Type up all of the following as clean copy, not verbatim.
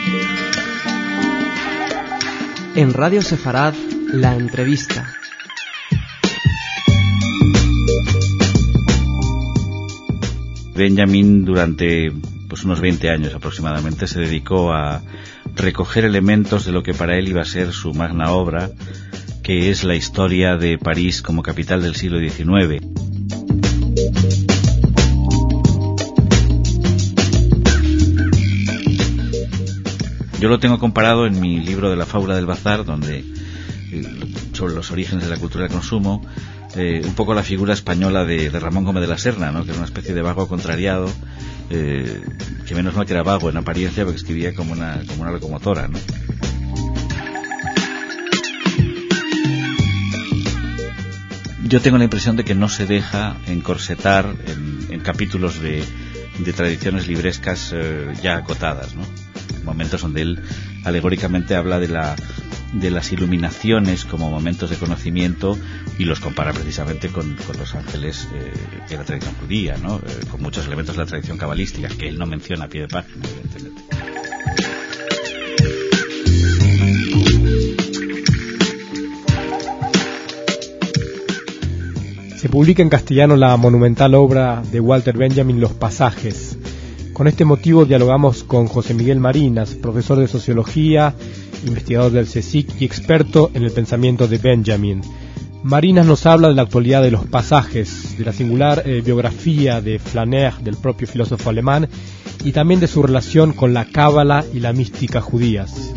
En Radio Sefarad, la entrevista. Benjamin durante unos 20 años aproximadamente se dedicó a recoger elementos de lo que para él iba a ser su magna obra, que es la historia de París como capital del siglo XIX. Yo lo tengo comparado en mi libro de la fábula del bazar, donde sobre los orígenes de la cultura del consumo, un poco la figura española de Ramón Gómez de la Serna, ¿no? Que era una especie de vago contrariado, que menos mal que era vago en apariencia, porque escribía como una locomotora, ¿no? Yo tengo la impresión de que no se deja encorsetar en capítulos de tradiciones librescas ya acotadas, ¿no? Momentos donde él alegóricamente habla de las iluminaciones como momentos de conocimiento y los compara precisamente con los ángeles de la tradición judía, ¿no? Con muchos elementos de la tradición cabalística que él no menciona a pie de página, evidentemente. Se publica en castellano la monumental obra de Walter Benjamin, Los Pasajes. Con este motivo dialogamos con José Miguel Marinas, profesor de Sociología, investigador del CSIC y experto en el pensamiento de Benjamin. Marinas nos habla de la actualidad de Los Pasajes, de la singular biografía de Flaner, del propio filósofo alemán, y también de su relación con la cábala y la mística judías.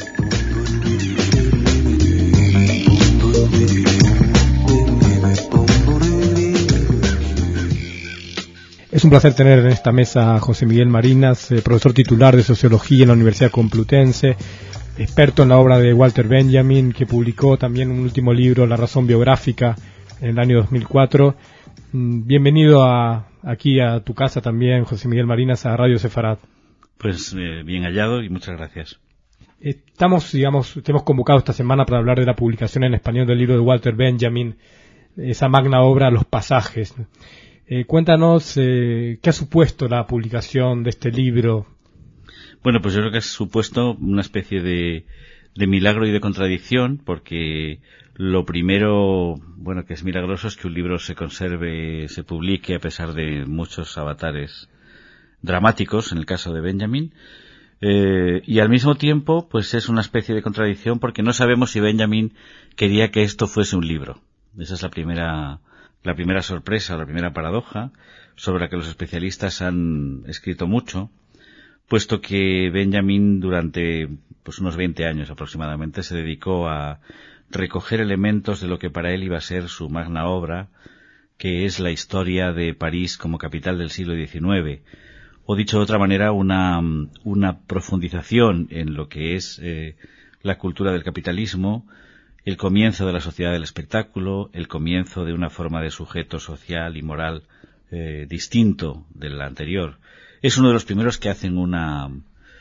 Es un placer tener en esta mesa a José Miguel Marinas, profesor titular de Sociología en la Universidad Complutense, experto en la obra de Walter Benjamin, que publicó también un último libro, La razón biográfica, en el año 2004. Bienvenido aquí a tu casa también, José Miguel Marinas, a Radio Sefarad. Pues bien hallado y muchas gracias. Te hemos convocado esta semana para hablar de la publicación en español del libro de Walter Benjamin, esa magna obra, Los Pasajes. Cuéntanos qué ha supuesto la publicación de este libro. Bueno, pues yo creo que ha supuesto una especie de milagro y de contradicción, porque lo primero, bueno, que es milagroso es que un libro se conserve, se publique a pesar de muchos avatares dramáticos, en el caso de Benjamin, y al mismo tiempo, pues es una especie de contradicción porque no sabemos si Benjamin quería que esto fuese un libro. Esa es la primera sorpresa, la primera paradoja, sobre la que los especialistas han escrito mucho, puesto que Benjamin durante unos 20 años aproximadamente se dedicó a recoger elementos de lo que para él iba a ser su magna obra, que es la historia de París como capital del siglo XIX, o dicho de otra manera, una profundización en lo que es la cultura del capitalismo, el comienzo de la sociedad del espectáculo, el comienzo de una forma de sujeto social y moral distinto de la anterior. Es uno de los primeros que hacen una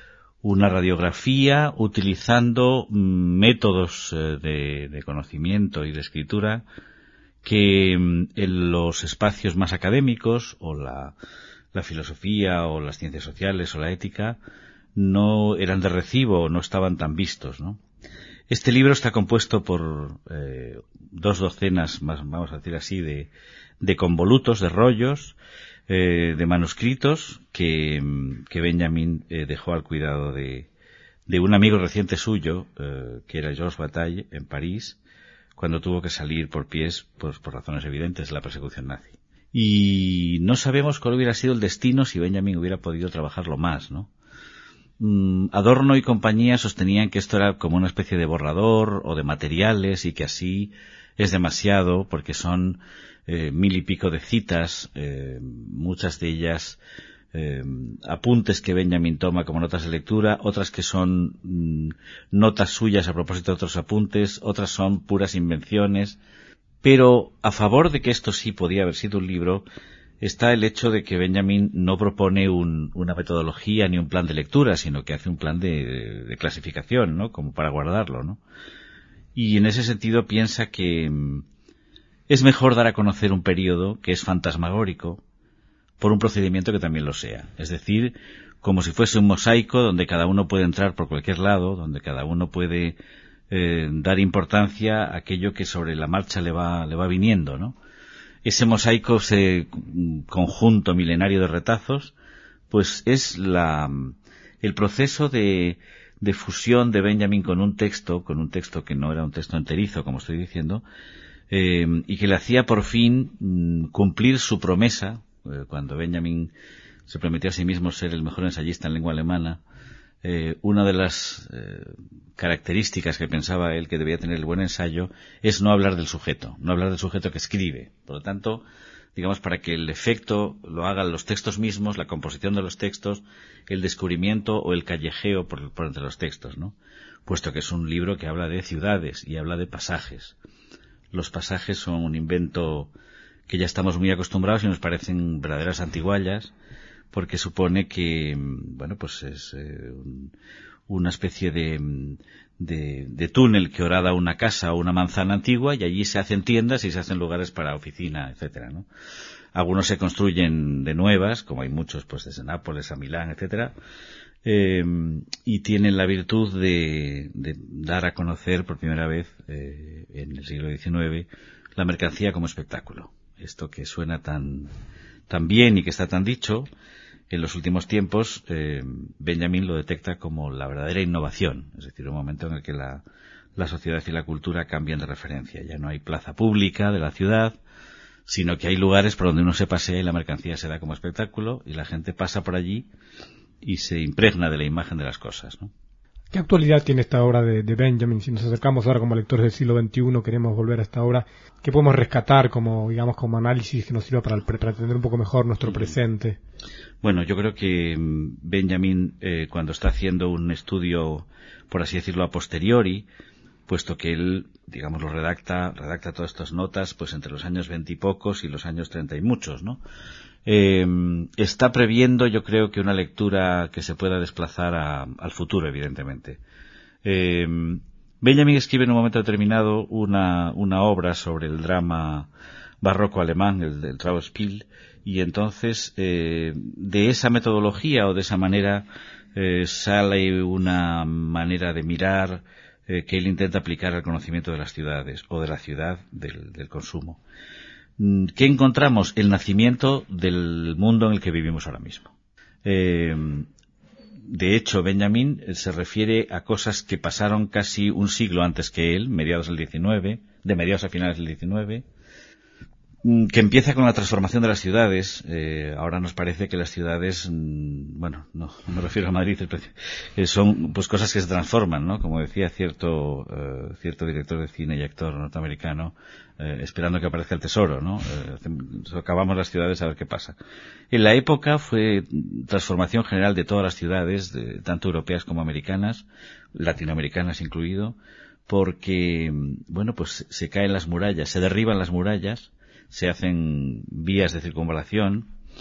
radiografía utilizando métodos de conocimiento y de escritura que en los espacios más académicos, o la filosofía, o las ciencias sociales, o la ética, no eran de recibo, no estaban tan vistos, ¿no? Este libro está compuesto por 2 docenas, más, vamos a decir así, de convolutos, de rollos, de manuscritos que Benjamin dejó al cuidado de un amigo reciente suyo, que era Georges Bataille, en París, cuando tuvo que salir por pies, pues por razones evidentes de la persecución nazi. Y no sabemos cuál hubiera sido el destino si Benjamin hubiera podido trabajarlo más, ¿no? Adorno y compañía sostenían que esto era como una especie de borrador o de materiales y que así es demasiado porque son 1000 y pico de citas, muchas de ellas apuntes que Benjamin toma como notas de lectura, otras que son notas suyas a propósito de otros apuntes, otras son puras invenciones. Pero a favor de que esto sí podía haber sido un libro está el hecho de que Benjamin no propone una metodología ni un plan de lectura, sino que hace un plan de clasificación, ¿no? Como para guardarlo, ¿no? Y en ese sentido piensa que es mejor dar a conocer un periodo que es fantasmagórico por un procedimiento que también lo sea. Es decir, como si fuese un mosaico donde cada uno puede entrar por cualquier lado, donde cada uno puede dar importancia a aquello que sobre la marcha le va viniendo, ¿no? Ese mosaico, ese conjunto milenario de retazos, pues es el proceso de fusión de Benjamin con un texto que no era un texto enterizo, como estoy diciendo, y que le hacía por fin cumplir su promesa, cuando Benjamin se prometió a sí mismo ser el mejor ensayista en lengua alemana. Una de las características que pensaba él que debía tener el buen ensayo es no hablar del sujeto que escribe. Por lo tanto, digamos, para que el efecto lo hagan los textos mismos, la composición de los textos, el descubrimiento o el callejeo por entre los textos, ¿no? Puesto que es un libro que habla de ciudades y habla de pasajes. Los pasajes son un invento que ya estamos muy acostumbrados y nos parecen verdaderas antiguallas, porque supone que, bueno, pues es una especie de túnel que horada una casa o una manzana antigua, y allí se hacen tiendas y se hacen lugares para oficina, etcétera, ¿no? Algunos se construyen de nuevas, como hay muchos, pues desde Nápoles a Milán, etcétera, y tienen la virtud de dar a conocer por primera vez en el siglo XIX la mercancía como espectáculo. Esto que suena tan bien y que está tan dicho, en los últimos tiempos Benjamin lo detecta como la verdadera innovación, es decir, un momento en el que la sociedad y la cultura cambian de referencia. Ya no hay plaza pública de la ciudad, sino que hay lugares por donde uno se pasea y la mercancía se da como espectáculo y la gente pasa por allí y se impregna de la imagen de las cosas, ¿no? ¿Qué actualidad tiene esta obra de Benjamin? Si nos acercamos ahora como lectores del siglo XXI, queremos volver a esta obra, ¿qué podemos rescatar como, digamos, como análisis que nos sirva para entender un poco mejor nuestro presente? Bueno, yo creo que Benjamin, cuando está haciendo un estudio, por así decirlo, a posteriori, puesto que él, digamos, lo redacta todas estas notas, pues entre los años 20 y pocos y los años 30 y muchos, ¿no? Está previendo, yo creo, que una lectura que se pueda desplazar al futuro, evidentemente. Benjamin escribe en un momento determinado una obra sobre el drama barroco alemán, el del Trauerspiel, y entonces de esa metodología o de esa manera sale una manera de mirar que él intenta aplicar al conocimiento de las ciudades o de la ciudad del consumo. ¿Qué encontramos? El nacimiento del mundo en el que vivimos ahora mismo. De hecho, Benjamin se refiere a cosas que pasaron casi un siglo antes que él, de mediados a finales del XIX, que empieza con la transformación de las ciudades. Ahora nos parece que las ciudades, bueno, no me refiero a Madrid, son pues cosas que se transforman, ¿no? Como decía cierto director de cine y actor norteamericano, esperando que aparezca el tesoro, ¿no? Acabamos las ciudades a ver qué pasa. En la época fue transformación general de todas las ciudades, tanto europeas como americanas, latinoamericanas incluido, porque, bueno, pues se caen las murallas, se derriban las murallas, se hacen vías de circunvalación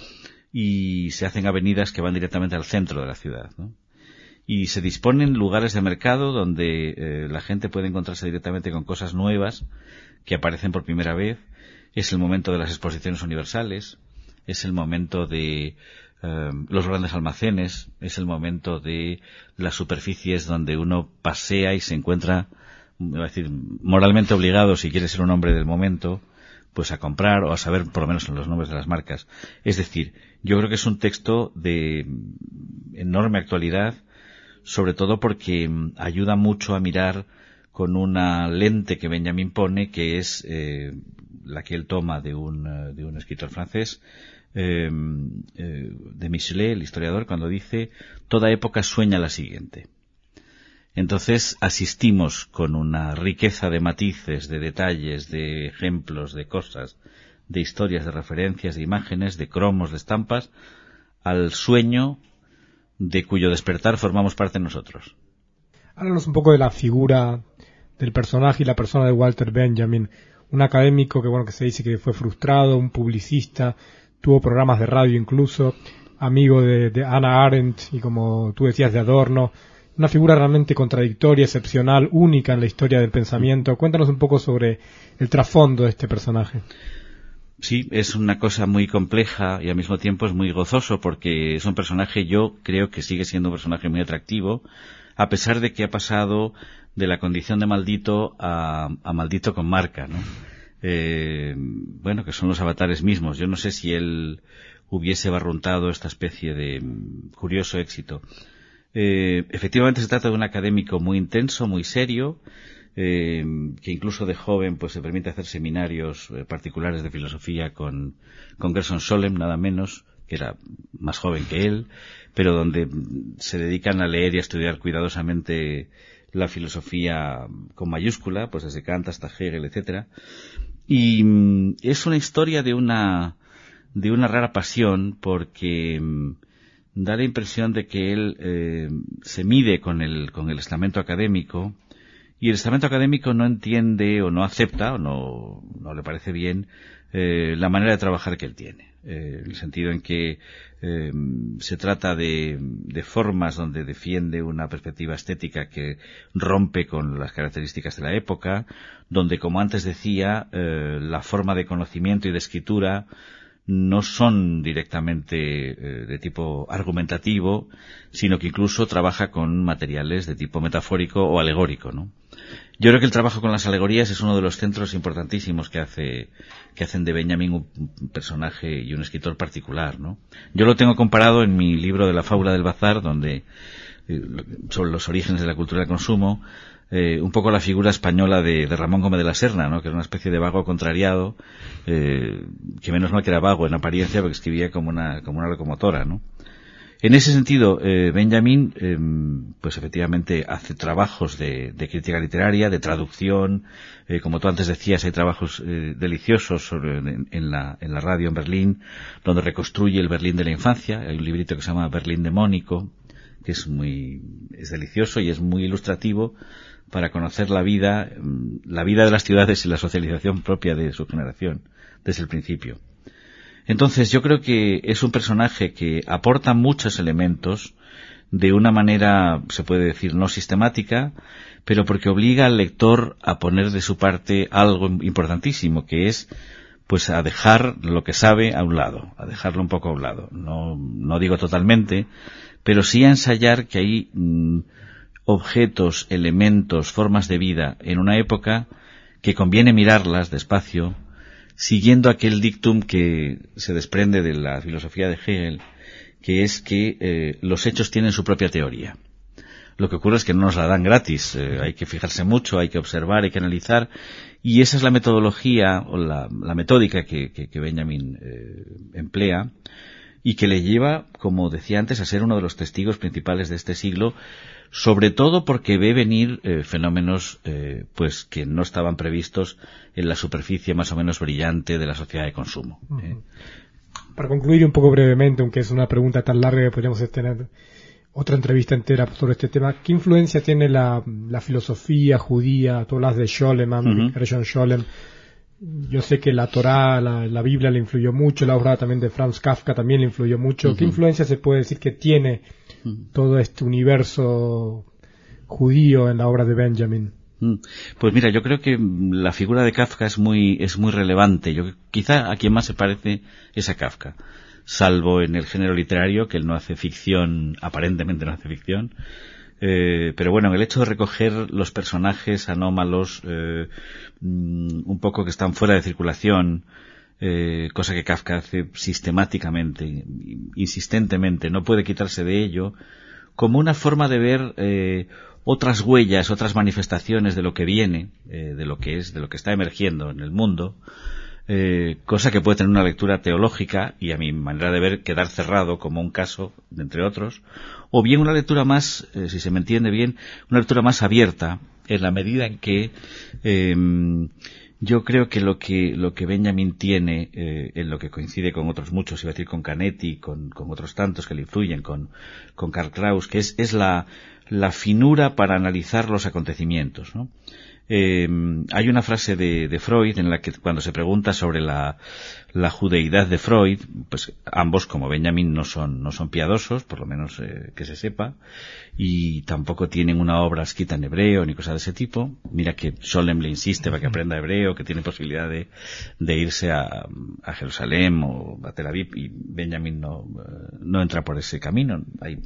y se hacen avenidas que van directamente al centro de la ciudad, ¿no? Y se disponen lugares de mercado donde la gente puede encontrarse directamente con cosas nuevas que aparecen por primera vez. Es el momento de las exposiciones universales, es el momento de los grandes almacenes, es el momento de las superficies donde uno pasea y se encuentra, voy a decir, moralmente obligado, si quiere ser un hombre del momento, pues a comprar o a saber por lo menos los nombres de las marcas. Es decir, yo creo que es un texto de enorme actualidad, sobre todo porque ayuda mucho a mirar con una lente que Benjamin pone, que es la que él toma de un escritor francés, de Michelet, el historiador, cuando dice: toda época sueña la siguiente. Entonces asistimos con una riqueza de matices, de detalles, de ejemplos, de cosas, de historias, de referencias, de imágenes, de cromos, de estampas, al sueño de cuyo despertar formamos parte nosotros. Háblanos un poco de la figura del personaje y la persona de Walter Benjamin, un académico que se dice que fue frustrado, un publicista, tuvo programas de radio incluso, amigo de Hannah Arendt y, como tú decías, de Adorno. Una figura realmente contradictoria, excepcional, única en la historia del pensamiento. Cuéntanos un poco sobre el trasfondo de este personaje. Sí, es una cosa muy compleja y al mismo tiempo es muy gozoso porque es un personaje, yo creo que sigue siendo un personaje muy atractivo, a pesar de que ha pasado de la condición de maldito a maldito con marca, ¿no? Bueno, que son los avatares mismos. Yo no sé si él hubiese barruntado esta especie de curioso éxito. Efectivamente se trata de un académico muy intenso, muy serio, que incluso de joven pues se permite hacer seminarios particulares de filosofía con Gerson Scholem, nada menos, que era más joven que él, pero donde se dedican a leer y a estudiar cuidadosamente la filosofía con mayúscula, pues desde Kant hasta Hegel, etcétera. Y es una historia de una rara pasión porque da la impresión de que él se mide con el estamento académico, y el estamento académico no entiende o no acepta o no le parece bien la manera de trabajar que él tiene, en el sentido en que se trata de formas donde defiende una perspectiva estética que rompe con las características de la época, donde, como antes decía, la forma de conocimiento y de escritura no son directamente de tipo argumentativo, sino que incluso trabaja con materiales de tipo metafórico o alegórico, ¿no? Yo creo que el trabajo con las alegorías es uno de los centros importantísimos que hacen de Benjamin un personaje y un escritor particular, ¿no? Yo lo tengo comparado en mi libro de la fábula del bazar, donde sobre los orígenes de la cultura del consumo, un poco la figura española de Ramón Gómez de la Serna, ¿no? Que era una especie de vago contrariado, que menos mal que era vago en apariencia porque escribía como una locomotora, ¿no? En ese sentido, Benjamin, pues efectivamente hace trabajos de crítica literaria, de traducción, como tú antes decías, hay trabajos deliciosos en la radio en Berlín, donde reconstruye el Berlín de la infancia. Hay un librito que se llama Berlín demónico, que es delicioso y es muy ilustrativo para conocer la vida de las ciudades y la socialización propia de su generación desde el principio. Entonces yo creo que es un personaje que aporta muchos elementos de una manera, se puede decir, no sistemática, pero porque obliga al lector a poner de su parte algo importantísimo, que es pues a dejar lo que sabe a un lado, a dejarlo un poco a un lado. No digo totalmente, pero sí a ensayar que hay objetos, elementos, formas de vida en una época que conviene mirarlas despacio, siguiendo aquel dictum que se desprende de la filosofía de Hegel, que es que los hechos tienen su propia teoría. Lo que ocurre es que no nos la dan gratis, hay que fijarse mucho, hay que observar, hay que analizar, y esa es la metodología o la metódica que Benjamin emplea, y que le lleva, como decía antes, a ser uno de los testigos principales de este siglo, sobre todo porque ve venir fenómenos pues que no estaban previstos en la superficie más o menos brillante de la sociedad de consumo. Para concluir un poco brevemente, aunque es una pregunta tan larga que podríamos tener otra entrevista entera sobre este tema, ¿qué influencia tiene la filosofía judía? Tú hablas de Scholem, Gerson Scholem. Yo sé que la Torá, la Biblia le influyó mucho, la obra también de Franz Kafka también le influyó mucho. ¿Qué influencia se puede decir que tiene todo este universo judío en la obra de Benjamin? Pues mira, yo creo que la figura de Kafka es muy relevante. Quizá a quien más se parece es a Kafka, salvo en el género literario, que él no hace ficción, aparentemente no hace ficción. Pero bueno, el hecho de recoger los personajes anómalos, un poco que están fuera de circulación, cosa que Kafka hace sistemáticamente, insistentemente, no puede quitarse de ello, como una forma de ver otras huellas, otras manifestaciones de lo que viene, de lo que está emergiendo en el mundo, cosa que puede tener una lectura teológica y, a mi manera de ver, quedar cerrado como un caso, entre otros, o bien una lectura más, si se me entiende bien, una lectura más abierta, en la medida en que yo creo que lo que Benjamin tiene, en lo que coincide con otros muchos, iba a decir con Canetti, con otros tantos que le influyen, con Karl Kraus, que es la finura para analizar los acontecimientos, ¿no? Hay una frase de Freud en la que cuando se pregunta sobre la judeidad de Freud, pues ambos, como Benjamin, no son piadosos, por lo menos que se sepa, y tampoco tienen una obra escrita en hebreo ni cosas de ese tipo. Mira que Scholem le insiste para que aprenda hebreo, que tiene posibilidad de irse a Jerusalén o a Tel Aviv, y Benjamin no entra por ese camino. Hay,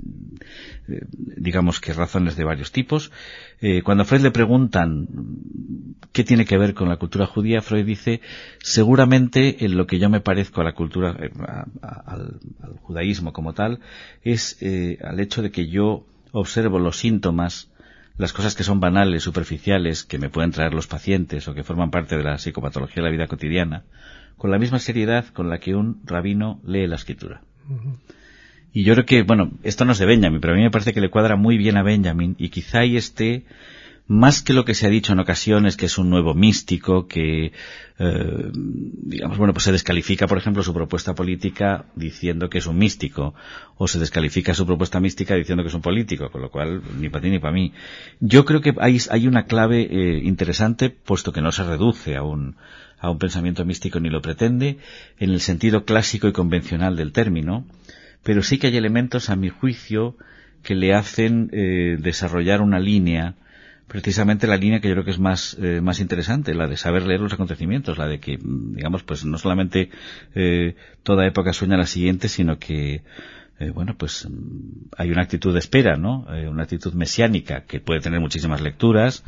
digamos que razones de varios tipos. Cuando a Freud le preguntan qué tiene que ver con la cultura judía, Freud dice, seguramente en lo que yo me parezco a la cultura, al judaísmo como tal, es al hecho de que yo observo los síntomas, las cosas que son banales, superficiales, que me pueden traer los pacientes o que forman parte de la psicopatología de la vida cotidiana, con la misma seriedad con la que un rabino lee la escritura. Uh-huh. Y yo creo que, bueno, esto no es de Benjamin, pero a mí me parece que le cuadra muy bien a Benjamin, y quizá ahí esté, más que lo que se ha dicho en ocasiones, que es un nuevo místico, que, digamos, bueno, pues se descalifica, por ejemplo, su propuesta política diciendo que es un místico, o se descalifica su propuesta mística diciendo que es un político, con lo cual, ni para ti ni para mí. Yo creo que hay una clave interesante, puesto que no se reduce a un pensamiento místico ni lo pretende, en el sentido clásico y convencional del término, pero sí que hay elementos, a mi juicio, que le hacen desarrollar una línea, precisamente la línea que yo creo que es más interesante, la de saber leer los acontecimientos, la de que, digamos, pues no solamente toda época sueña la siguiente, sino que, bueno, pues hay una actitud de espera, ¿no? Una actitud mesiánica que puede tener muchísimas lecturas,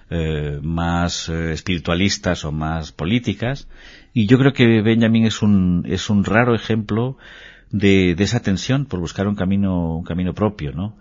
más espiritualistas o más políticas, y yo creo que Benjamin es un raro ejemplo de esa tensión por buscar un camino propio, ¿no?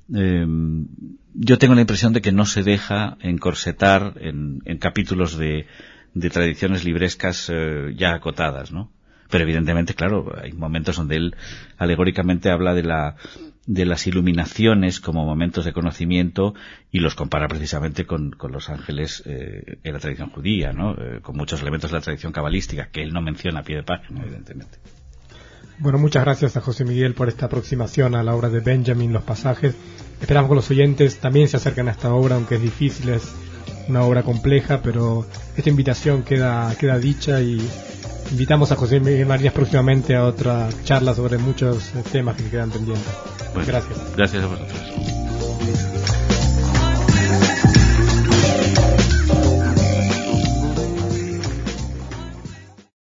Yo tengo la impresión de que no se deja encorsetar en capítulos de tradiciones librescas ya acotadas, ¿no? Pero evidentemente, claro, hay momentos donde él alegóricamente habla de las iluminaciones como momentos de conocimiento y los compara precisamente con los ángeles en la tradición judía, ¿no? Con muchos elementos de la tradición cabalística que él no menciona a pie de página, evidentemente. Bueno, muchas gracias a José Miguel por esta aproximación a la obra de Benjamin, Los Pasajes. Esperamos que los oyentes también se acerquen a esta obra, aunque es difícil, es una obra compleja, pero esta invitación queda dicha, y invitamos a José Miguel Marinas próximamente a otra charla sobre muchos temas que quedan pendientes. Bueno, gracias. Gracias a vosotros.